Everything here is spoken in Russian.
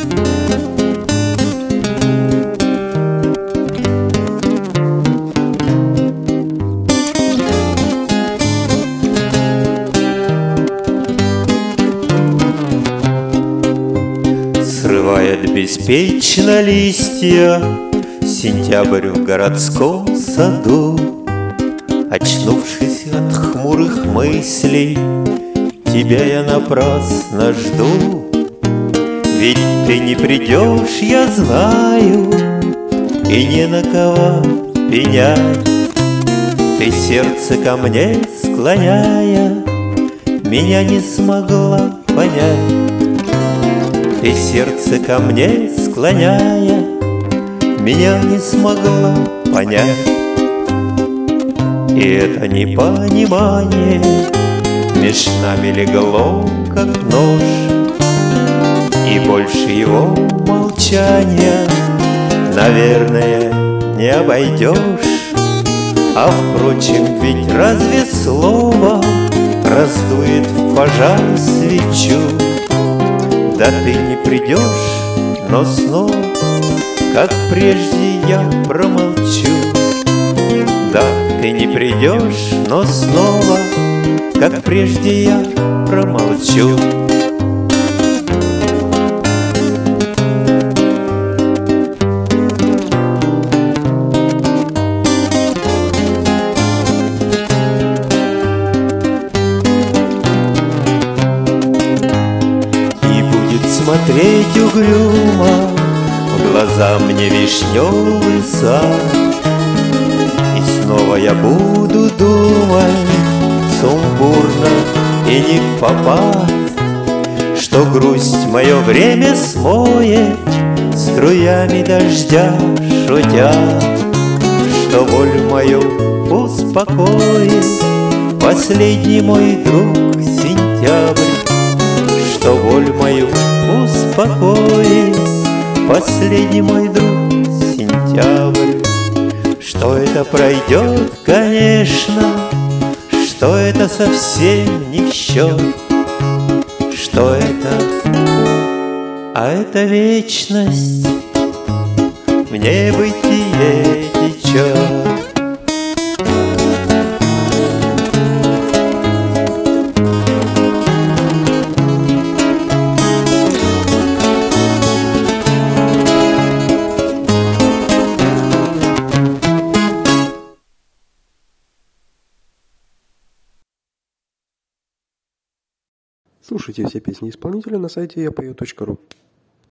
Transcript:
Срывает беспечно листья сентябрь в городском саду. Очнувшись от хмурых мыслей, тебя я напрасно жду. Ведь ты не придешь, я знаю, и не на кого пенять. Ты сердце ко мне склоняя, меня не смогла понять. Ты сердце ко мне склоняя, меня не смогла понять. И это непонимание меж нами легло, как нож, и больше его молчания, наверное, не обойдешь. А впрочем, ведь разве слово раздует в пожар свечу? Да ты не придешь, но снова, как прежде, я промолчу. Да, ты не придешь, но снова, как прежде, я промолчу. Смотреть угрюмо в глаза мне вишневый сад, и снова я буду думать сумбурно и не впопад, что грусть мое время смоет струями дождя шутя, что боль мою успокоит последний мой друг сентябрь, что боль мою успокоит последний мой друг сентябрь. Что это пройдет, конечно, что это совсем не в счет, что это, а это вечность в небытие течет. Слушайте все песни исполнителя на сайте yapeo.ru.